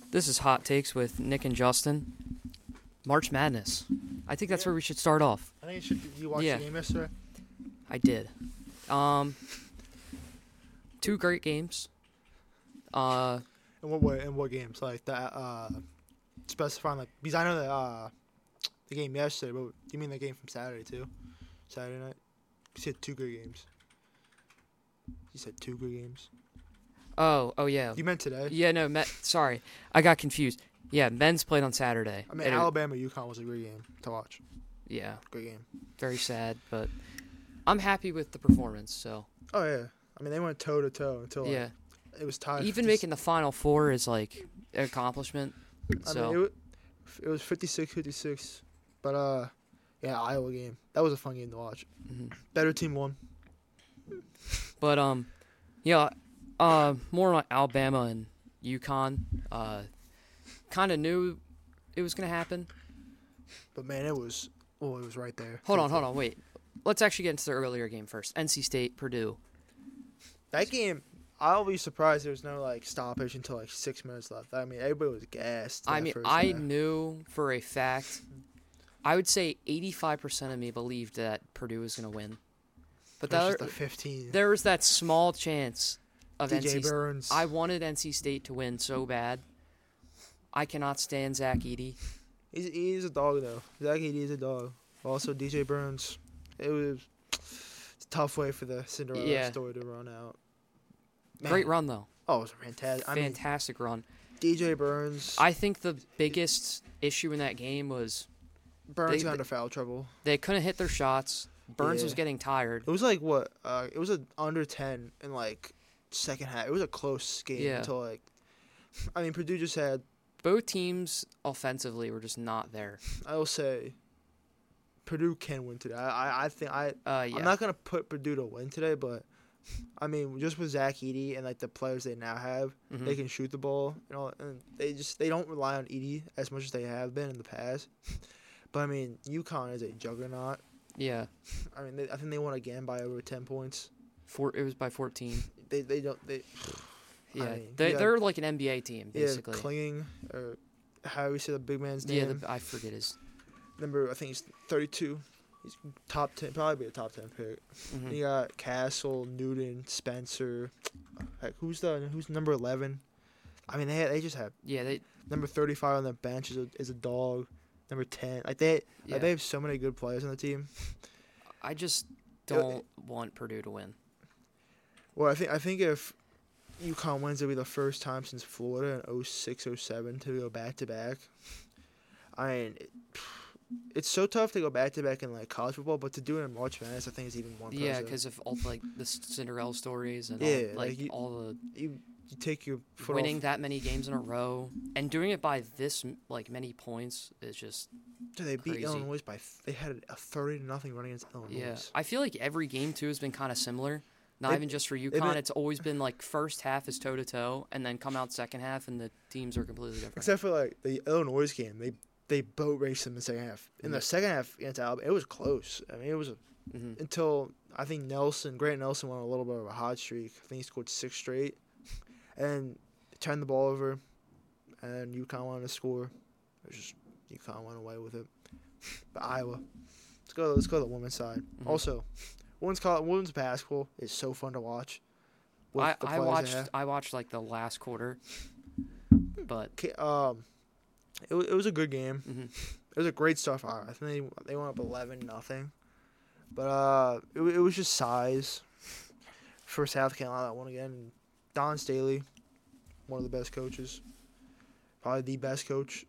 This is Hot Takes with Nick and Justin. March Madness. I think that's where we should start off. I think you should. You watched Yeah. the game yesterday? I did. Two great games. In what way? In what games? Like that? Specifying like because I know that the game yesterday, but you mean the game from Saturday too? Saturday night. You said two good games. You said two good games. Oh yeah. You meant today? Yeah, no, sorry. I got confused. Yeah, men's played on Saturday. I mean, And Alabama UConn was a great game to watch. yeah, Great game. very sad, but I'm happy with the performance, so. Oh yeah. I mean, they went toe to toe until like, Yeah. it was tied. Even making the Final Four is like an accomplishment. I So, mean, it was 56-56, but yeah, Iowa game. That was a fun game to watch. mhm. Better team won. But yeah, more on Alabama and UConn. Kind of knew it was gonna happen. But man, it was right there. Hold on, wait. Let's actually get into the earlier game first. NC State, Purdue. That game, I'll be surprised there was no like stoppage until like 6 minutes left. I mean, everybody was gassed. I mean, I knew for a fact. I would say 85% of me believed that Purdue was gonna win. But the 15. there was that small chance of DJ Burns. I wanted NC State to win so bad. I cannot stand Zach Edey. He's a dog though. Zach Edey is a dog. Also, DJ Burns. It's a tough way for the Cinderella story to run out. Man. Great run though. Oh, it was fantastic. Fantastic run. DJ Burns. I think the biggest issue in that game was Burns got into foul trouble. they couldn't hit their shots. Burns Yeah. was getting tired. It was like what? It was an under 10 in like second half. It was a close game until like. I mean, Purdue just had. Both teams offensively were just not there. I will say. Purdue can win today. I think Yeah. I'm not gonna put Purdue to win today, but I mean, just with Zach Edey and like the players they now have, Mhm. they can shoot the ball. And they don't rely on Edey as much as they have been in the past. But I mean, UConn is a juggernaut. Yeah. I mean, I think they won again by over 10 points. It was by 14. They don't. Yeah. I mean, They're like an NBA team basically. Yeah, Klinging or how you say the big man's Yeah, name. I forget his. Number, I think he's 32. He's top 10, probably be a top 10 pick. Mhm. You got Castle, Newton, Spencer. Heck, who's number 11? I mean, they just have number 35 on the bench is a dog. Number 10, they have so many good players on the team. I just don't want Purdue to win. Well, I think if UConn wins, it'll be the first time since Florida in 06-07 to go back to back. I mean. It's so tough to go back to back in like college football, but to do it in March Madness, I think is even more impressive. Yeah, because of all like the Cinderella stories and all the you take your foot winning off. that many games in a row and doing it by this like many points is just They beat crazy. Illinois they had a 30-0 run against Illinois. Yeah, I feel like every game too has been kind of similar. Not They've- even just for UConn, it's always been like first half is toe to toe, and then come out second half and the teams are completely different. Except for like the Illinois game, they boat raced them in the second half. In the second half against Alabama, it was close. I mean, it was until I think Grant Nelson went on a little bit of a hot streak. I think he scored 6 straight, and turned the ball over, and UConn wanted to score. It was just UConn went away with it. But Iowa, let's go to the women's side. Also, women's basketball is so fun to watch. I watched like the last quarter, but It was a good game. Mhm. It was a great start for Iowa. I think they went up 11-0. But it was just size for South Carolina that won again. And Don Staley, one of the best coaches, probably the best coach.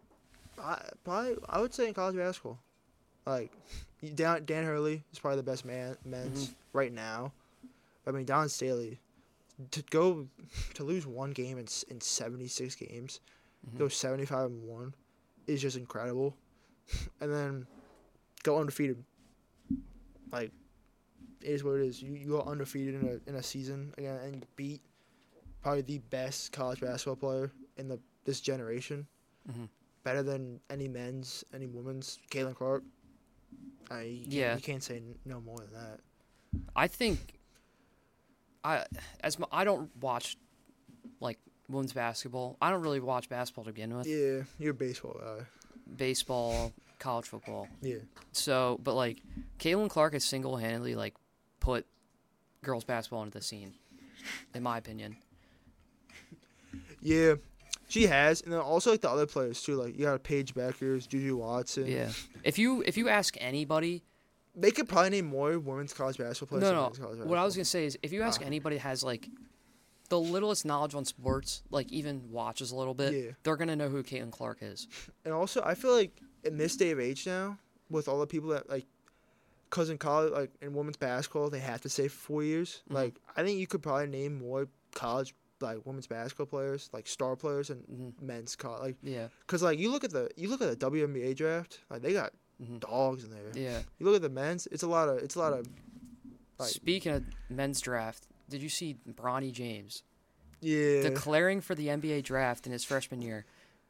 I would say in college basketball. Like Dan Hurley is probably the best men's right now. I mean, Don Staley to lose one game in 76 games. Go 75-1 is just incredible, and then go undefeated. Like, it is what it is. You go undefeated in a season again, and you beat probably the best college basketball player in this generation. Better than any men's, any women's. Caitlin Clark. You can't say no more than that. I think I don't watch like women's basketball. I don't really watch basketball to begin with. Yeah, you're a baseball guy. Baseball, college football. Yeah. So, but like, Caitlin Clark has single-handedly like put girls basketball into the scene, in my opinion. Yeah, she has, and then also like the other players too. Like you got Paige Beckers, Juju Watson. Yeah. If you ask anybody, They could probably name more women's college basketball players. no, than men's college what I was basketball. gonna say is if you ask anybody that has like the littlest knowledge on sports, like even watches a little bit, Yeah. they're gonna know who Caitlin Clark is. And also, I feel like in this day of age now, with all the people that like, cause in college, like in women's basketball, they have to stay for 4 years. Mhm. Like, I think you could probably name more college like women's basketball players, like star players, and Mm-hmm. men's college. Like, Yeah. cause like you look at the WNBA draft, like they got Mm-hmm. dogs in there. Yeah. You look at the men's, it's a lot of like- Speaking of men's draft, did you see Bronny James yeah. declaring for the NBA draft in his freshman year?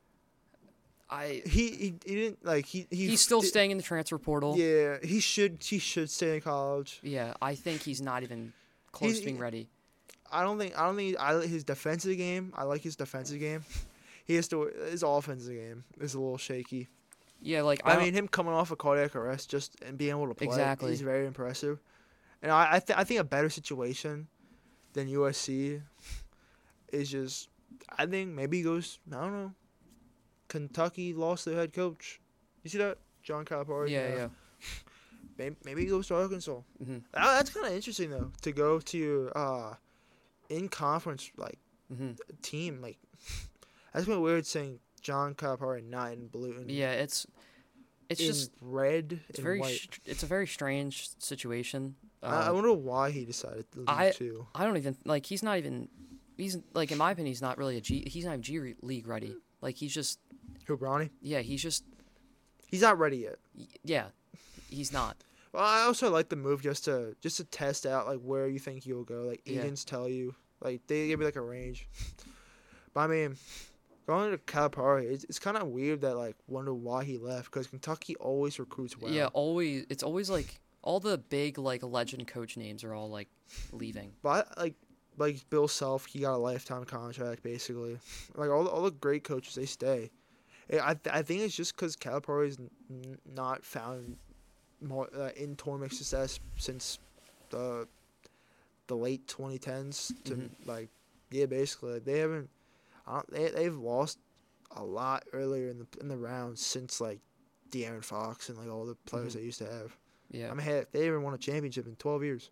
He didn't like He's still staying in the transfer portal. Yeah, he should stay in college. Yeah, I think he's not even close to being ready. I don't think his defensive game. I like his defensive game. His offensive game is a little shaky. Yeah, like I mean, him coming off a cardiac arrest and being able to play Exactly. is very impressive. And I think a better situation than USC is just, I think maybe he goes, I don't know, Kentucky lost their head coach. You see that? John Calipari. yeah. Maybe he goes to Arkansas. Mm-hmm. That's kind of interesting though, to go to your in conference like Mm-hmm. team. Like that's kind of weird saying John Calipari not in blue. And Yeah, it's in just red it's and very white. it's a very strange situation. I wonder why he decided to leave too. I don't even like he's not even he's like in my opinion he's not really he's not even G League ready. Like he's just Who, Bronny? yeah, he's Not ready yet. yeah, he's not. Well, I also like the move just to test out like where you think you'll go. Like Yeah. agents tell you, like they give you like a range. But I mean, going to Calipari, it's kind of weird that like wonder why he left because Kentucky always recruits well. Yeah, it's always like all the big like legend coach names are all like leaving. But like Bill Self, he got a lifetime contract basically. Like all the great coaches, they stay. I think it's just because Calipari's not found more in tournament success since the late 2010s to like yeah, basically like, they haven't. They've lost a lot earlier in the rounds since like De'Aaron Fox and like all the players they used to have. Yeah, I mean, heck, they haven't won a championship in 12 years.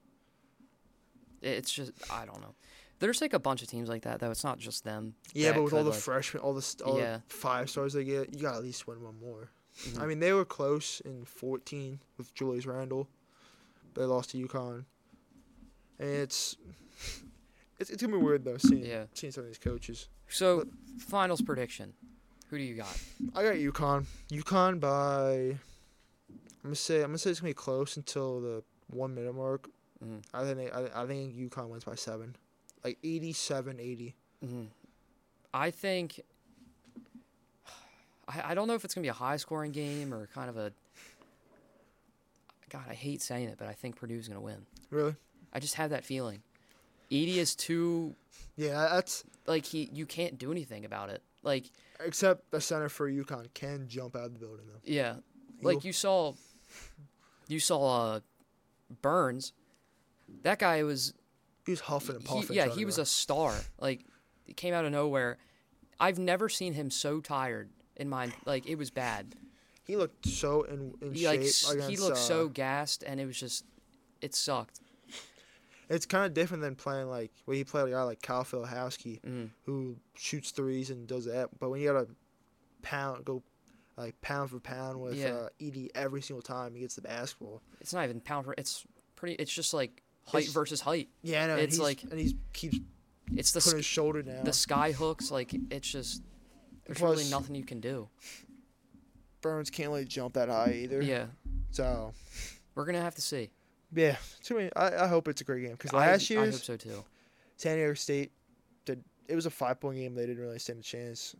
it's just I don't know. There's like a bunch of teams like that though. It's not just them. Yeah, that but with all could, the like- freshmen, all Yeah. the 5 stars they get, you got to at least win one more. Mhm. I mean, they were close in 14 with Julius Randle, but they lost to UConn. And it's gonna be weird though seeing some of these coaches. So, finals prediction. Who do you got? I got UConn. UConn by I'm gonna say it's gonna be close until the 1 minute mark. Mhm. I think UConn wins by 7, like 87-80. Mm-hmm. I think. I don't know if it's going to be a high scoring game or kind of a. God, I hate saying it, but I think Purdue's going to win. Really? I just have that feeling. Edie is too. Yeah, that's Like, you can't do anything about it. Like, except the center for UConn can jump out of the building though. yeah. Like, you saw Burns. That guy was. He was huffing and puffing. He was a star. Like, he came out of nowhere. I've never seen him so tired in my. Like, it was bad. He looked so in He, shape. like, he Against, looked so gassed, and it was just. It sucked. It's kind of different than playing like when he played a guy like Kyle Filipowski, Mm-hmm. who shoots threes and does that. But when you gotta go like pound for pound with Edie every single time he gets the basketball. It's not even pound for. It's pretty. It's just like height It's- versus height. Yeah, no, It's and he keeps It's the putting his shoulder down. the sky hooks. Like, it's just. There's Plus- really nothing you can do. Burns can't really jump that high either. Yeah, So we're gonna have to see. yeah, I hope it's a great game because I last hope year's so too. San Diego State it was a 5-point game. They didn't really stand a chance.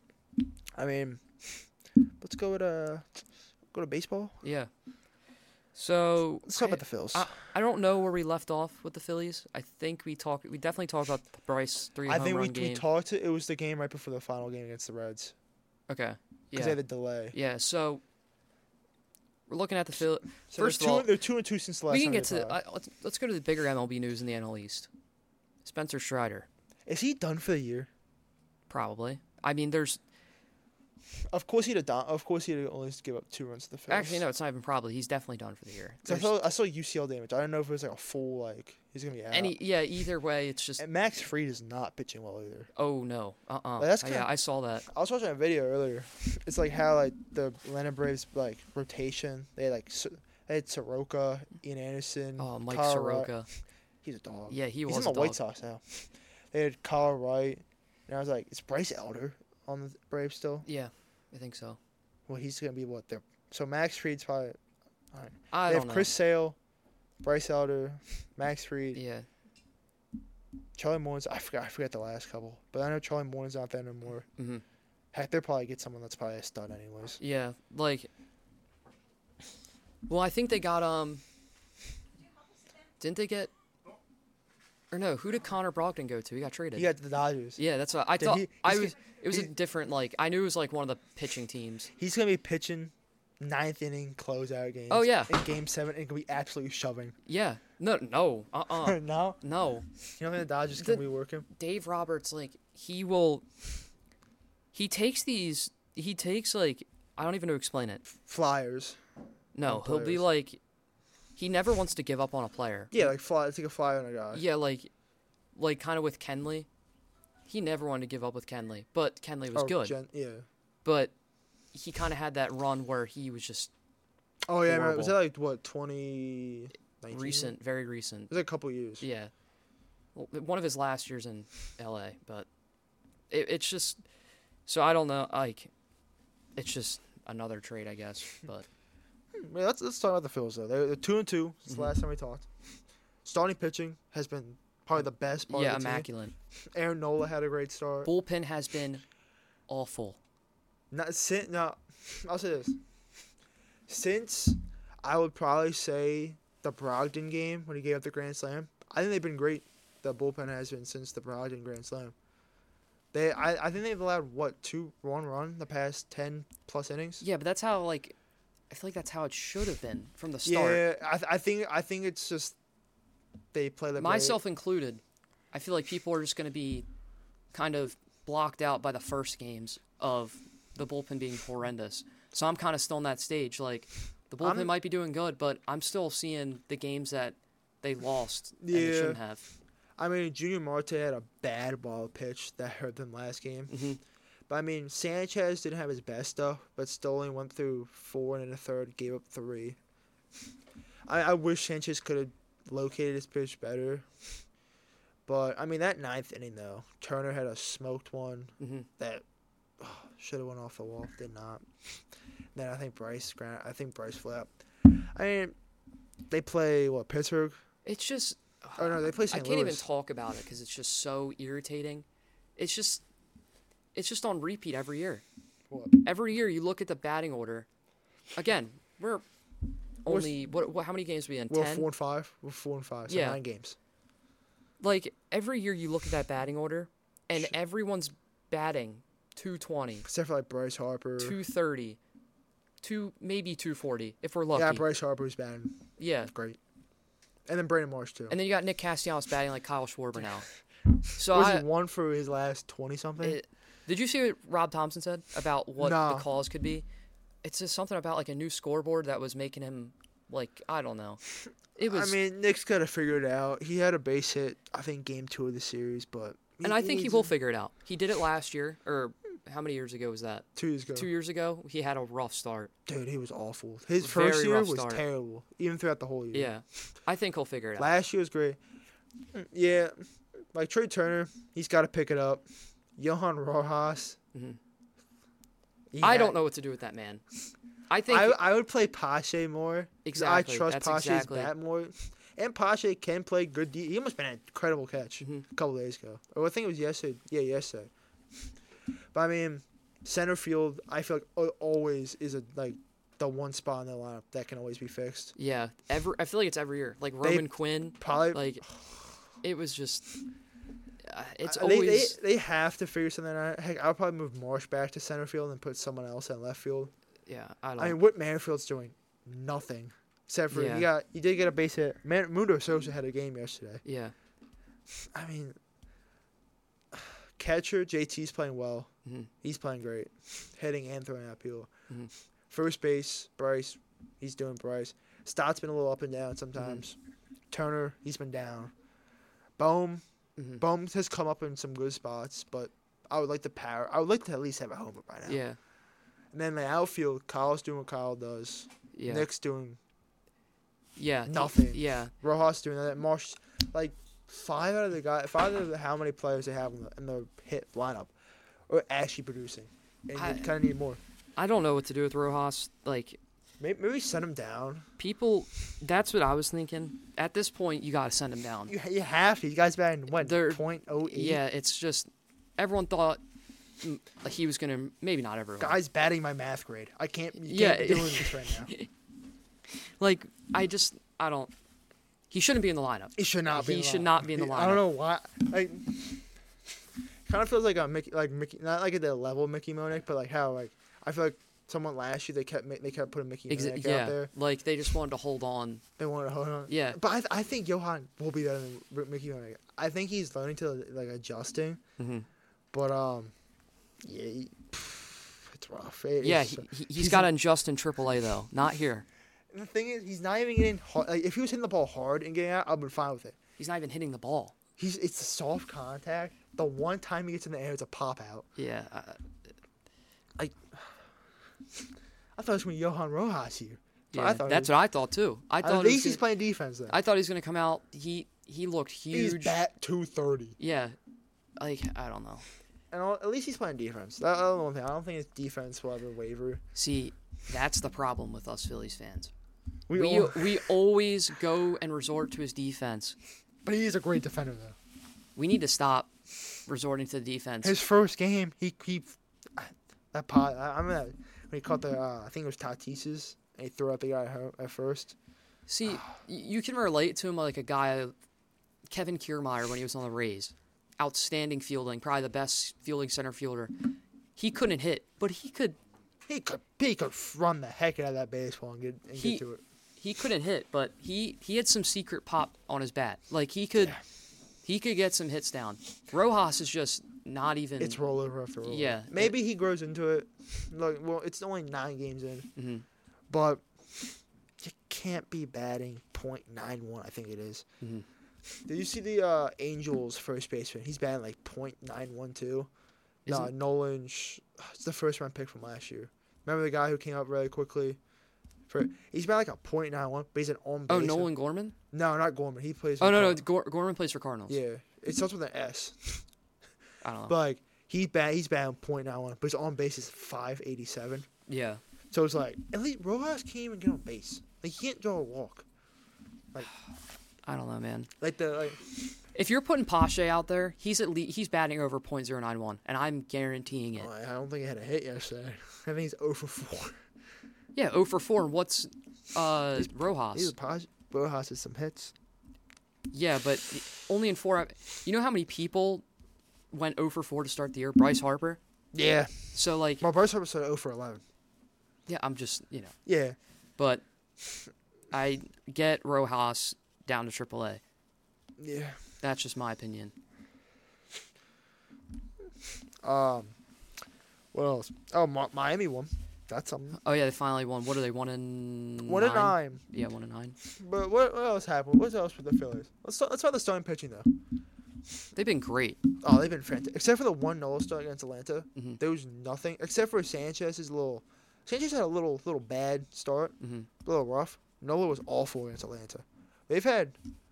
I mean, let's go to baseball. Yeah. So Let's talk about the Phils. I don't know where we left off with the Phillies. I think we definitely talked about Bryce I home think run we game. talked. It was the game right before the final game against the Reds Okay. because Yeah. they had the delay. Yeah. So we're looking at the Phillies. So First of all, they're 2-2 since the last we time can get they to played. let's go to the bigger MLB news in the NL East. Spencer Strider, Is he done for the year? probably. I mean, there's Of course he'd only give up 2 runs to the Phils. actually no, it's not even probably. He's definitely done for the year. 'Cause There's I saw UCL damage. I don't know if it was like a full he's gonna be out. either way, it's just And Max Fried is not pitching well either. oh no, That's yeah, kinda- I saw that. I was watching a video earlier. It's like how like the Atlanta Braves rotation. They had they had Soroka, Ian Anderson. Oh, Mike Kyle Wright. Soroka. He's a dog. Yeah, he He's was in a the White dog. Sox now. They had Kyle Wright, and I was like, is Bryce Elder on the Braves still? Yeah, I think so. Well, he's gonna be so Max Fried's probably. I They don't have know. Chris Sale, Bryce Elder, Max Fried, Yeah, Charlie Morton's. I forgot the last couple, but I know Charlie Morton's not there anymore. hmm Heck, they'll probably get someone that's probably a stud anyways. yeah, like. Well, I think they got Didn't they get? Or no, who did Connor Brogdon go to? He got traded. He got the Dodgers. Yeah, that's what I Did thought. he- I he's was. g- It was a he's- different I knew it was like one of the pitching teams. He's gonna be pitching 9th inning closeout games. Oh, yeah. In Game 7, and gonna be absolutely shoving. Yeah. No. No, No. you don't think the Dodgers The- can be working? Dave Roberts, he will. He takes I don't even know how to explain it. Flyers. No, On he'll be players. he never wants to give up on a player. Yeah, take a flyer on a guy. Yeah, like kind of with Kenley. He never wanted to give up with Kenley, but Kenley was good. Yeah. But he kind of had that run where he was just Oh yeah, man. Was that Horrible. like what 2019? recent, very recent. It was like a couple years. Yeah. Well, one of his last years in LA, but it's just so I don't know, it's just another trade, I guess, but Yeah, let's talk about the Phils though. They're 2-2 since the Mhm. last time we talked. Starting pitching has been probably the best part yeah, of the immaculate. team. Aaron Nola had a great start. Bullpen has been awful. I'll say this. Since I would probably say the Brogdon game when he gave up the Grand Slam, I think they've been great. The bullpen has been since the Brogdon Grand Slam. I think they've allowed 2-1 run the past 10 plus innings. Yeah, but that's how I feel like that's how it should have been from the start. Yeah, I think it's just they play the Myself included. I feel like people are just going to be kind of blocked out by the first games of the bullpen being horrendous. So I'm kind of still in that stage. Like, the bullpen might be doing good, but I'm still seeing the games that they lost and they Yeah. shouldn't have. I mean, Junior Marte had a bad ball pitch that hurt them last game. hmm But I mean, Sanchez didn't have his best stuff, but still only went through 4 and a third, gave up 3. I wish Sanchez could have located his pitch better. But I mean, that 9th inning though, Turner had a smoked one hmm that should have went off the wall, did not. Then I think Bryce flapped. I mean, they play Pittsburgh? It's just. Oh no, they play I St. can't even Louis. talk about it because it's just so irritating. It's just on repeat every year. What? Every year you look at the batting order. Again, we're only what how many games are we in? We're 10? 4-5. We're 4-5. So Yeah. 9 games. Like every year you look at that batting order and everyone's batting 220, Except for like Bryce Harper. 230, maybe 240 if we're lucky. Yeah, Bryce Harper's batting Yeah. great. And then Brandon Marsh too. And then you got Nick Castellanos batting like Kyle Schwarber now. So Was he 1 for his last 20 something? did you see what Rob Thompson said about what No. the cause could be? It's just something about like a new scoreboard that was making him I don't know. It was I mean, Nick's got to figure it out. He had a base hit, I think, game 2 of the series, but and I think he needs will to- figure it out. He did it last year or how many years ago was that? 2 years ago. 2 years ago, he had a rough start. Dude, he was awful. His Very first year rough was start. terrible, even throughout the whole year. Yeah. I think he'll figure it out. Last year was great. Yeah, like Trey Turner, he's got to pick it up. Johan Rojas. Mhm. he I had- don't know what to do with that man. I think I would play Pache more. 'Cause exactly. I trust That's Pache's exactly. bat more. And Pache can play good. He almost been an incredible catch Mhm. a couple days ago. Or I think it was yesterday. Yeah, yesterday. But I mean, center field, I feel like always is a the one spot in the lineup that can always be fixed. Yeah, I feel like it's every year. Like Roman Quinn, Probably like it was just. It's they, always they have to figure something out. Heck, I'll probably move Marsh back to center field and put someone else in left field. yeah. I don't. I mean, Whit Merrifield's doing nothing except for he did get a base hit. Mundo Sosa had a game yesterday. Yeah. I mean, catcher JT's playing well. Mm-hmm. He's playing great, hitting and throwing out people. Mm-hmm. First base, Bryce, he's doing Bryce. Stott's been a little up and down sometimes. Mm-hmm. Turner, he's been down. Bohm Mm-hmm. has come up in some good spots, but I would like to at least have a homer by now. Yeah. And then the outfield, Kyle's doing what Kyle does. Yeah. Nick's doing Yeah. nothing. Yeah. Rojas doing that. Marsh, like five out of the how many players they have in the hit lineup are actually producing, and they kind of need more. I don't know what to do with Rojas. Like Maybe send him down. people, that's what I was thinking. At this point, you gotta send him down. You have to. You guys batting what? They're- .08. Yeah, it's just everyone thought like he was gonna. Maybe not everyone. Guys batting my math grade. I can't. You Yeah. can't be doing this right now. Like I don't. He shouldn't be in the lineup. He should not be. He in the should lineup. not be in the I don't lineup. know why. Like, kind of feels like a Mickey, not like at the level of Mickey Monick, but like how like I feel like someone last year they kept putting Mickey Monick Yeah, out there. like they just wanted to hold on. They wanted to hold on. Yeah. But I think Johan will be better than Mickey Monick. I think he's learning to like adjusting. Mm-hmm. But yeah, it's rough. He's got to adjust in AAA though, not here. The thing is, he's not even getting hard. Like, if he was hitting the ball hard and getting out, I'd be fine with it. He's not even hitting the ball. It's a soft contact. The one time he gets in the air, it's a pop out. Yeah. I thought it was going to be Johan Rojas here. Yeah, that's what I thought too. At least he's playing defense though. I thought he was gonna come out. He looked huge. He's bat 230. Yeah, like I don't know. And at least he's playing defense. That's the one thing. I don't think his defense will ever waver. See, that's the problem with us Phillies fans. We We always go and resort to his defense. But he is a great defender though. We need to stop resorting to the defense. His first game, he that pot. I mean, when he caught the I think it was Tatis's, and he threw out the guy at first. See, you can relate to him like a guy, Kevin Kiermaier, when he was on the Rays. Outstanding fielding, probably the best fielding center fielder. He couldn't hit, but he could. He could run the heck out of that baseball and get to it. He couldn't hit, but he had some secret pop on his bat. Like he could get some hits down. Rojas is just not even. It's rollover after rollover. Yeah. Maybe he grows into it. Look, well, it's only 9 games in, Mm-hmm. but you can't be batting .91. I think it is. Mm-hmm. Did you see the Angels first baseman? He's batting like .912. No, Nolan. It's the first round pick from last year. Remember the guy who came up really quickly? He's batting like a .91, but he's an on base. Oh, Nolan Gorman? No, not Gorman. He plays. Oh no, Gorman plays for Cardinals. Yeah, it starts with an S. I don't know. But like he's batting .91, but his on base is .587. Yeah. So it's like at least Rojas can't even get on base. Like he can't draw a walk. Like I don't know, man. If If you're putting Pache out there, he's batting over .091, and I'm guaranteeing it. I don't think he had a hit yesterday. I think he's 0 for 4. Yeah, 0 for 4. And what's Rojas? Rojas has some hits. Yeah, but only in 4. You know how many people went 0 for 4 to start the year? Bryce Harper. Yeah. So like, Well, Bryce Harper said 0 for 11. yeah, I'm just Yeah. But I get Rojas down to AAA. Yeah. That's just my opinion. What else? Oh, Miami won. That's something. Oh yeah, they finally won. What are they? 1-9? 1-9. Yeah, 1-9. But what else happened? What else with the Phillies? Let's talk the starting pitching though. They've been great. Oh, they've been fantastic. Except for the one Nola start against Atlanta, Mm-hmm. there was nothing. Except for Sanchez's Sanchez had a little bad start, Mm-hmm. a little rough. Nola was awful against Atlanta. They've had,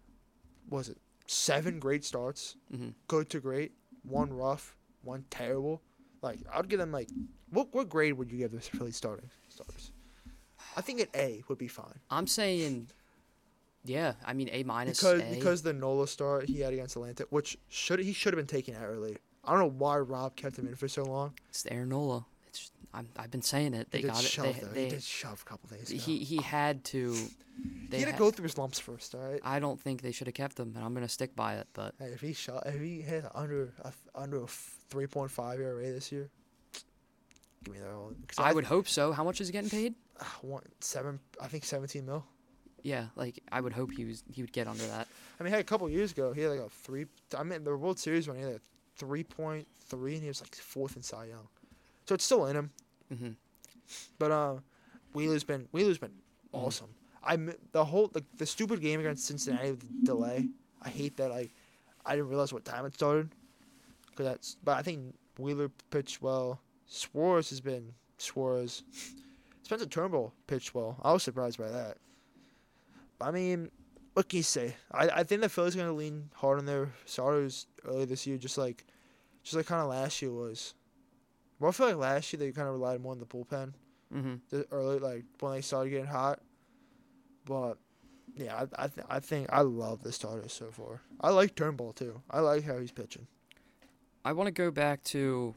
7 great starts, Mm-hmm. good to great, 1 rough, 1 terrible. Like I'd give them what grade would you give the Phillies starters? I think an A would be fine. I'm saying, yeah. I mean, A minus. Because the Nola start he had against Atlanta, which he should have been taken out early. I don't know why Rob kept him in for so long. It's the Aaron Nola. I've been saying it. They He did got shove, it. though. They He did shove a couple days ago. he had to. He had to go through his lumps first, all right? I don't think they should have kept him, and I'm gonna stick by it. But Hey, if he hit under a 3.5 ERA this year, give me that all. I would hope so. How much is he getting paid? I think 17 mil. Yeah, like I would hope he would get under that. I mean, a couple years ago, he had like a 3. I mean, the World Series one, he had a 3.3, and he was like 4th in Cy Young. So it's still in him. Mm-hmm. But Wheeler's been awesome. The stupid game against Cincinnati with the delay. I hate that. I didn't realize what time it started. But I think Wheeler pitched well. Suarez. Spencer Turnbull pitched well. I was surprised by that. I mean, what can you say? I think the Phillies are going to lean hard on their starters early this year, just like kind of last year was. Well, I feel like last year they kind of relied more on the bullpen. Mm-hmm. Early, like when they started getting hot. But yeah, I think I love the starters so far. I like Turnbull too. I like how he's pitching. I want to go back to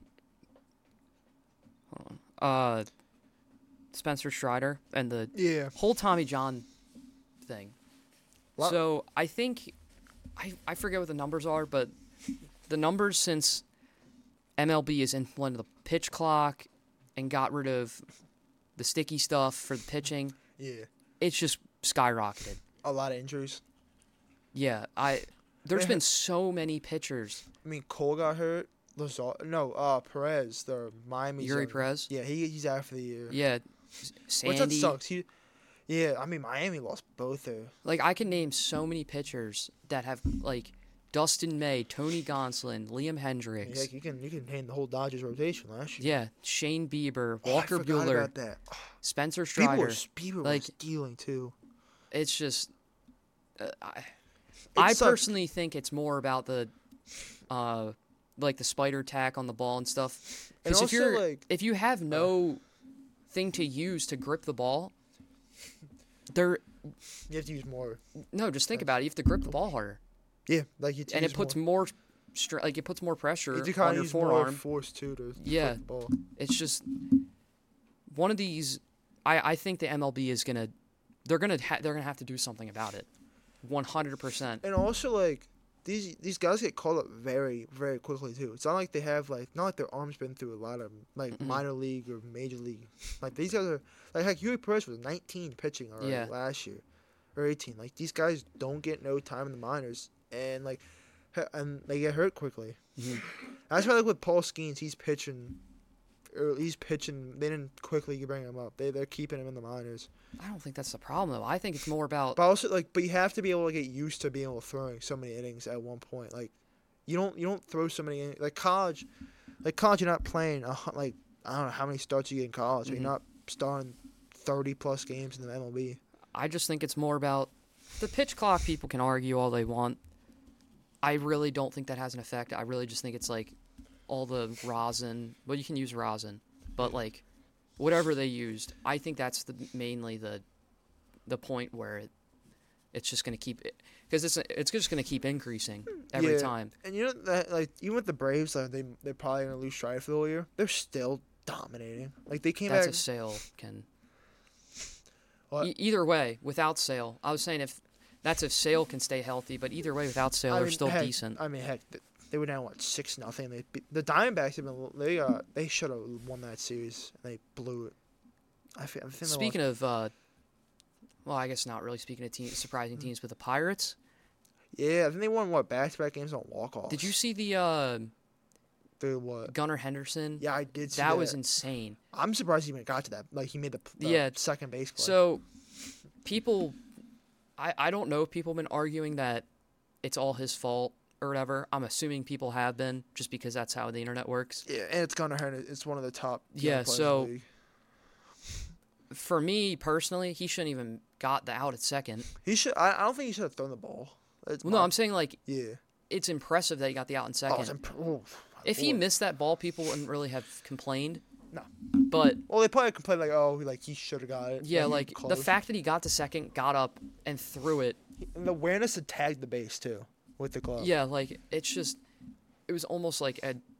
Spencer Strider and the whole Tommy John thing. Well, So I think I forget what the numbers are, but the numbers since MLB has implemented the pitch clock and got rid of the sticky stuff for the pitching, yeah, it's just skyrocketed. a lot of injuries. Yeah, there's been so many pitchers. I mean, Cole got hurt. Perez, the Miami. Yuri Perez. Yeah, he's out for the year. Yeah, Which that Sandy. sucks. I mean, Miami lost both there. Like I can name so many pitchers that have like Dustin May, Tony Gonsolin, Liam Hendricks. Yeah, you can name the whole Dodgers rotation last year. Yeah, Shane Bieber, I Walker forgot Buehler, about that. Spencer Strider. Bieber like- was stealing too. It's just, I sucks. personally think it's more about the, like the spider tack on the ball and stuff. And Because also, if you have no thing to use to grip the ball, you have to use more. just think about it. You have to grip the ball harder, Yeah, like you. and it puts more pressure You on kind of your use more forearm. force too to Yeah. flip the ball. It's just one of these. I think the MLB is gonna. They're gonna have to do something about it. 100%. And also, like these guys get called up very, very quickly too. It's not like they have not like their arms been through a lot of minor league or major league. Like these guys are like Yuri Perez was 19 pitching already last year, or 18. Like these guys don't get no time in the minors, and they get hurt quickly. Mm-hmm. That's why with Paul Skeens, he's pitching. They didn't quickly bring him up. They're keeping him in the minors. I don't think that's the problem though. I think it's more about. But also, but you have to be able to get used to being able to throwing so many innings at one point. Like, you don't throw so many innings. Like college, you're not playing I don't know how many starts you get in college. Mm-hmm. You're not starting 30+ games in the MLB. I just think it's more about the pitch clock. People can argue all they want. I really don't think that has an effect. I really just think it's like all the rosin. Well, you can use rosin, but like whatever they used, I think that's mainly the point where it's just going to keep it, because it's just going to keep increasing every time. And you know that even with the Braves, they're probably gonna lose Strider for the whole year. They're still dominating. Like they came That's back. a Sale can. What? Either way, without Sale, I was saying if Sale can stay healthy, but either way, without Sale, they're still decent. I mean, heck, they were down 6-0. The Diamondbacks have been they should have won that series, and they blew it. I think Speaking of, well, I guess not really speaking of surprising teams, but the Pirates. Yeah, I think they won back-to-back games on walk-offs. Did you see the what? Gunnar Henderson? Yeah, I did see that. That was insane. I'm surprised he even got to that. Like he made the second base play. So people, I don't know if people have been arguing that it's all his fault or whatever. I'm assuming people have been, just because that's how the internet works. Yeah, and it's Gunnar Henderson. It's one of the top. Yeah, players so in the league. For me personally, he shouldn't even got the out at second. He should. I don't think he should have thrown the ball. No, I'm saying yeah, it's impressive that he got the out in second. If he missed that ball, people wouldn't really have complained. No. But they probably complained he should have got it. Yeah, the fact that he got to second, got up and threw it. And the awareness to tag the base too with the glove. Yeah, it's just, it was almost like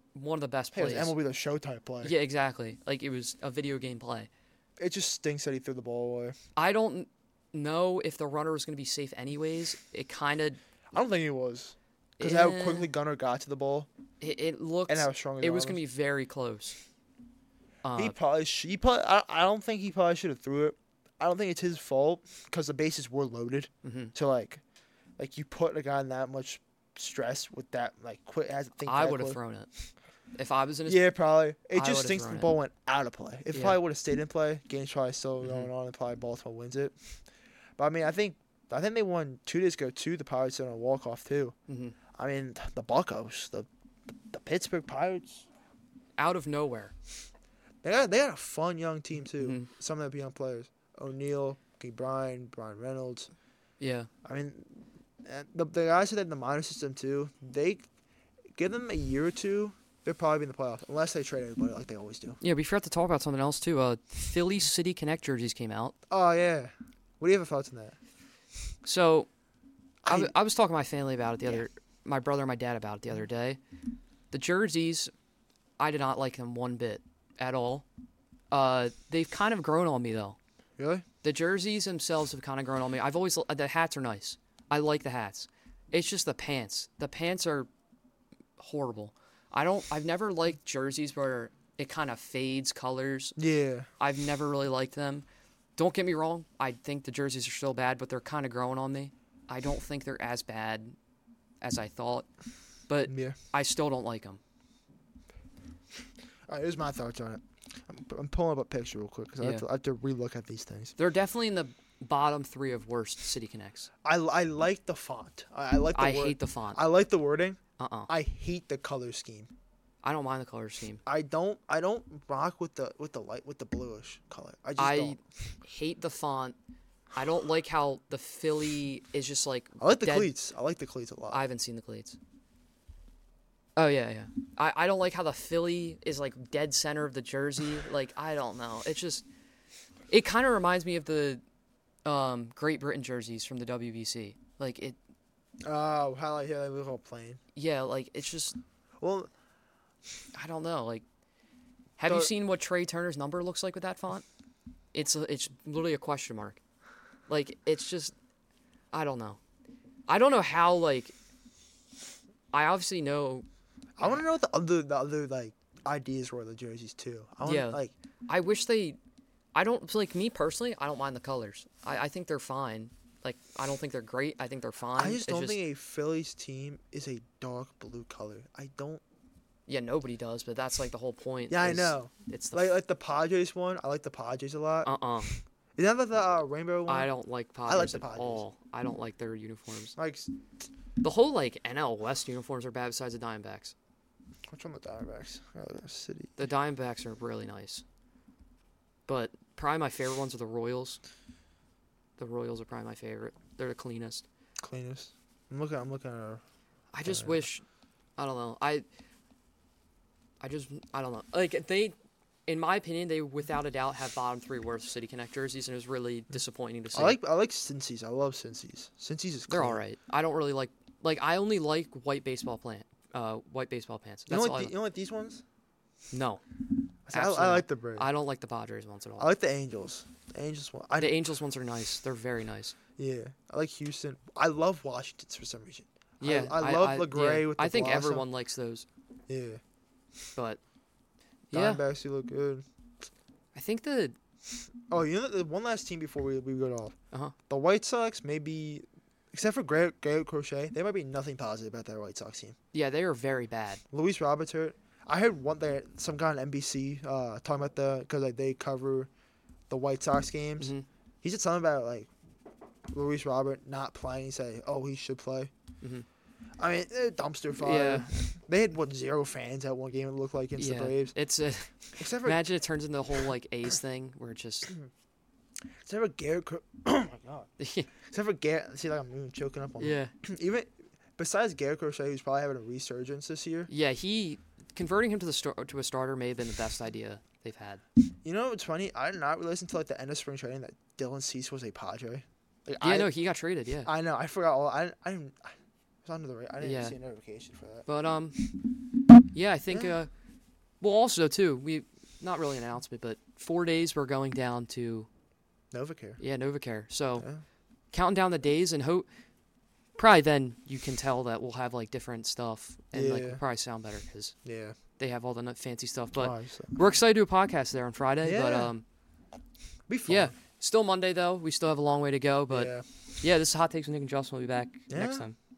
one of the best Hey, it plays. was MLB The Show type play. Yeah, exactly. Like it was a video game play. It just stinks that he threw the ball away. I don't know if the runner was going to be safe anyways. It kind of I don't think he was. Because how quickly Gunnar got to the ball it looked and how strong it was going to be very close. He probably I don't think he probably should have threw it. I don't think it's his fault because the bases were loaded. Mm-hmm. So like you put a guy in that much stress with that quit has to think. I would have thrown it if I was in his. Yeah, probably. It I just would've stinks the thrown it. ball went out of play. If Yeah. probably would have stayed in play, game's probably still Mhm. going on, and probably Baltimore wins it. But I mean, I think they won 2 days ago too. The Pirates on a walk off too. Mm-hmm. I mean, the Buccos, the Pittsburgh Pirates. Out of nowhere. They got a fun young team too. Mhm. Some of the young players: O'Neal, Brian Reynolds. Yeah. I mean, and the guys that in the minor system too. They give them a year or two, they'll probably be in the playoffs unless they trade everybody like they always do. Yeah, we forgot to talk about something else too. Philly City Connect jerseys came out. Oh yeah, what do you have thoughts on that? So, I- I was talking to my family about it my brother and my dad about it the other day. The jerseys, I did not like them one bit at all. They've kind of grown on me though. Really? The jerseys themselves have kind of grown on me. The hats are nice. I like the hats. It's just the pants. The pants are horrible. I've never liked jerseys where it kind of fades colors. Yeah. I've never really liked them. Don't get me wrong. I think the jerseys are still bad, but they're kind of growing on me. I don't think they're as bad as I thought, but Yeah. I still don't like them. All right, here's my thoughts on it. I'm pulling up a picture real quick because Yeah. I have to relook at these things. They're definitely in the bottom 3 of worst City Connects. I like the font. I like the I word. hate the font. I like the wording. Uh-uh. I hate the color scheme. I don't mind the color scheme. I don't rock with the bluish color. I just I don't. hate the font. I don't like how the Philly is just like I like the dead. cleats. I like the cleats a lot. I haven't seen the cleats. Oh yeah. I don't like how the Philly is like dead center of the jersey. Like I don't know. It's just it kind of reminds me of the Great Britain jerseys from the WBC. Like it Oh, how they look all plain. yeah, like it's just Well, I don't know. Like have you seen what Trey Turner's number looks like with that font? It's literally a question mark. Like it's just I don't know. I don't know how like I obviously know I want to know what the other like ideas were of the jerseys too. Yeah. I wish they. I don't like me personally. I don't mind the colors. I think they're fine. Like I don't think they're great. I think they're fine. I just don't think a Phillies team is a dark blue color. I don't. Yeah, nobody does, but that's like the whole point. Yeah, I is know. It's the Like the Padres one. I like the Padres a lot. Is that the rainbow one? I don't like Padres like the at Padres. all. I don't like their uniforms. Like The whole like NL West uniforms are bad. Besides the Diamondbacks, which one? The Diamondbacks. Oh, the City. the Diamondbacks are really nice. But probably my favorite ones are the Royals. The Royals are probably my favorite. They're the cleanest. Cleanest. I'm looking at her. I just wish, I don't know. I don't know. Like they, in my opinion, they without a doubt have bottom 3 worst City Connect jerseys, and it was really disappointing to see. I like Cincy's. I love Cincy's. Cincy's is. They're clean. all right. I don't really like I only like white baseball pants. You That's don't all. you don't like these ones? No, I absolutely like not. the Braves. I don't like the Padres ones at all. I like the Angels. The Angels one. The Angels ones are nice. They're very nice. Yeah, I like Houston. I love Washington's for some reason. Yeah, I love LeGray with the I think blossom. everyone likes those, Yeah, but yeah, Diamondbacks, you look good. I think the Oh, you know the one last team before we go off. Uh-huh. The White Sox, maybe, except for Garrett Crochet, there might be nothing positive about that White Sox team. they are very bad. Luis Roberts hurt. I heard some guy on NBC talking about because they cover the White Sox games. Mhm. He said something about like Luis Robert not playing. He said, "Oh, he should play." Mhm. I mean, dumpster fire. Yeah. They had 0 fans at one game. It looked like against the Braves. It's a. Except for Imagine it turns into the whole like A's thing where it just. except for Garrett. Oh my god. Except for Garrett. See, like I'm even choking up on. Yeah. Even besides Garrett Crochet, who's probably having a resurgence this year. Yeah, converting him to a starter may have been the best idea they've had. You know what's funny? I did not realize until like the end of spring training that Dylan Cease was a Padre. Like, Yeah, no, he got traded. Yeah, I know. I forgot all. I was under the radar. I didn't Yeah. see a notification for that. but Yeah, I think. Yeah. Well, also too, we not really an announcement, but 4 days we're going down to NovaCare. NovaCare. So Yeah. counting down the days and hope. Probably then you can tell that we'll have like different stuff and like Yeah. we'll probably sound better because Yeah. they have all the fancy stuff. But Alright, so. we're excited to do a podcast there on Friday. Yeah. But Be fun. yeah, still Monday though. We still have a long way to go. But yeah. yeah, this is Hot Takes with Nick and Justin. We'll be back Yeah. next time.